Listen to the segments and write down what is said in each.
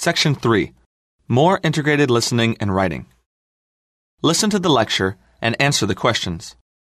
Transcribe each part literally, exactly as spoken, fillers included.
Section three. More integrated listening and writing. Listen to the lecture and answer the questions.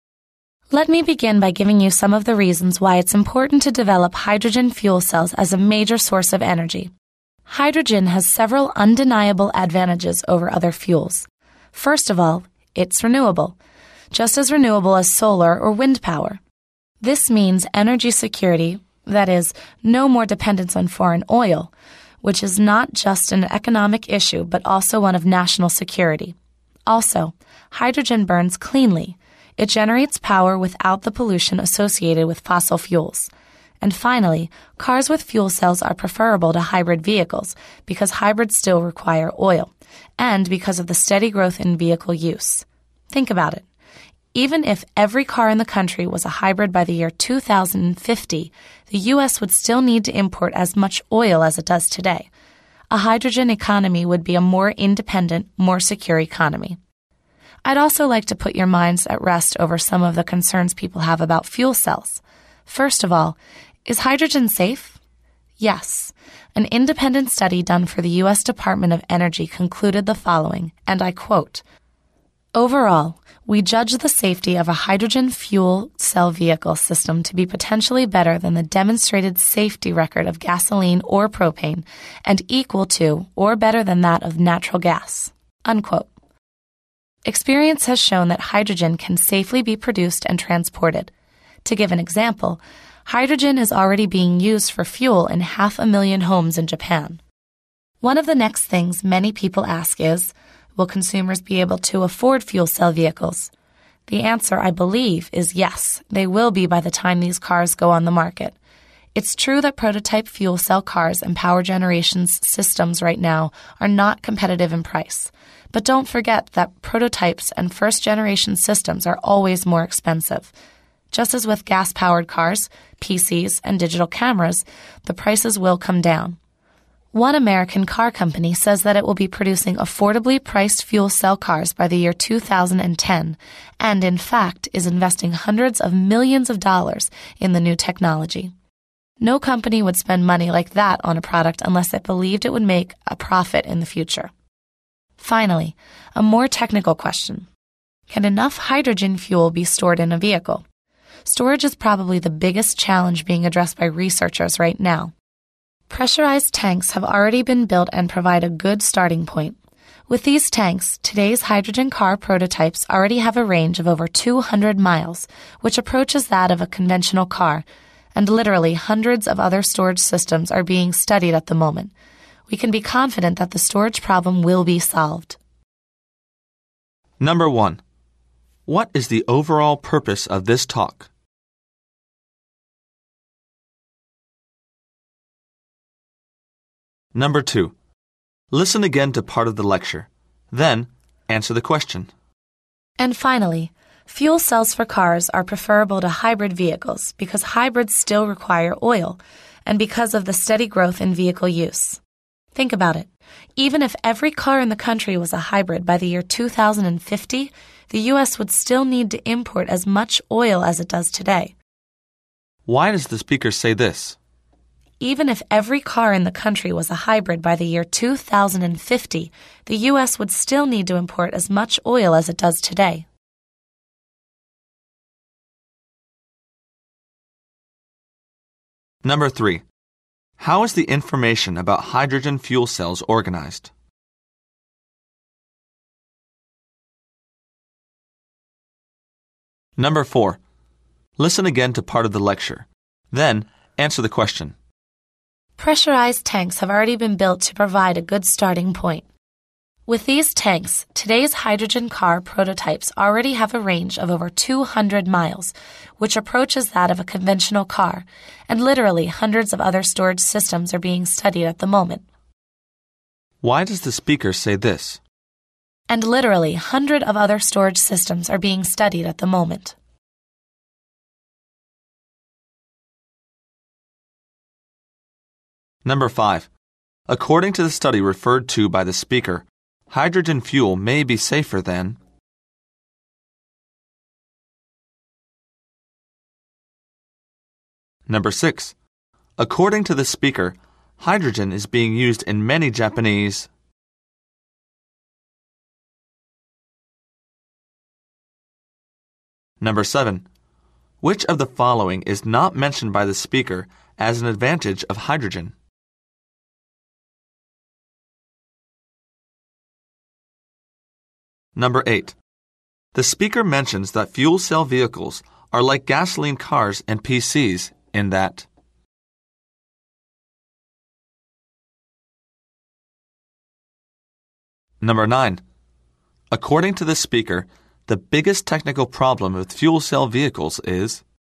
Let me begin by giving you some of the reasons why it's important to develop hydrogen fuel cells as a major source of energy. Hydrogen has several undeniable advantages over other fuels. First of all, it's renewable, just as renewable as solar or wind power. This means energy security, that is, no more dependence on foreign oil, which is not just an economic issue but also one of national security. Also, hydrogen burns cleanly. It generates power without the pollution associated with fossil fuels. And finally, cars with fuel cells are preferable to hybrid vehicles because hybrids still require oil, and because of the steady growth in vehicle use. Think about it. Even if every car in the country was a hybrid by the year two thousand fifty, the U S would still need to import as much oil as it does today. A hydrogen economy would be a more independent, more secure economy. I'd also like to put your minds at rest over some of the concerns people have about fuel cells. First of all, is hydrogen safe? Yes. An independent study done for the U S Department of Energy concluded the following, and I quote, "Overall, we judge the safety of a hydrogen fuel cell vehicle system to be potentially better than the demonstrated safety record of gasoline or propane and equal to or better than that of natural gas." Unquote. Experience has shown that hydrogen can safely be produced and transported. To give an example, hydrogen is already being used for fuel in half a million homes in Japan. One of the next things many people ask is, will consumers be able to afford fuel cell vehicles? The answer, I believe, is yes, they will be by the time these cars go on the market. It's true that prototype fuel cell cars and power generation systems right now are not competitive in price. But don't forget that prototypes and first-generation systems are always more expensive. Just as with gas-powered cars, P Cs, and digital cameras, the prices will come down. One American car company says that it will be producing affordably priced fuel cell cars by the year two thousand ten, and in fact is investing hundreds of millions of dollars in the new technology. No company would spend money like that on a product unless it believed it would make a profit in the future. Finally, a more technical question. Can enough hydrogen fuel be stored in a vehicle? Storage is probably the biggest challenge being addressed by researchers right now. Pressurized tanks have already been built and provide a good starting point. With these tanks, today's hydrogen car prototypes already have a range of over two hundred miles, which approaches that of a conventional car, and literally hundreds of other storage systems are being studied at the moment. We can be confident that the storage problem will be solved. Number one. What is the overall purpose of this talk? Number two. Listen again to part of the lecture. Then, answer the question. And finally, fuel cells for cars are preferable to hybrid vehicles because hybrids still require oil and because of the steady growth in vehicle use. Think about it. Even if every car in the country was a hybrid by the year two thousand fifty, the U S would still need to import as much oil as it does today. Why does the speaker say this? Even if every car in the country was a hybrid by the year two thousand fifty, the U S would still need to import as much oil as it does today. Number three. How is the information about hydrogen fuel cells organized? Number four. Listen again to part of the lecture. Then, answer the question. Pressurized tanks have already been built to provide a good starting point. With these tanks, today's hydrogen car prototypes already have a range of over two hundred miles, which approaches that of a conventional car, and literally hundreds of other storage systems are being studied at the moment. Why does the speaker say this? And literally hundreds of other storage systems are being studied at the moment. Number five. According to the study referred to by the speaker, hydrogen fuel may be safer than... Number six. According to the speaker, hydrogen is being used in many Japanese. Number seven. Which of the following is not mentioned by the speaker as an advantage of hydrogen? Number eight. The speaker mentions that fuel cell vehicles are like gasoline cars and P Cs in that. Number nine. According to the speaker, the biggest technical problem with fuel cell vehicles is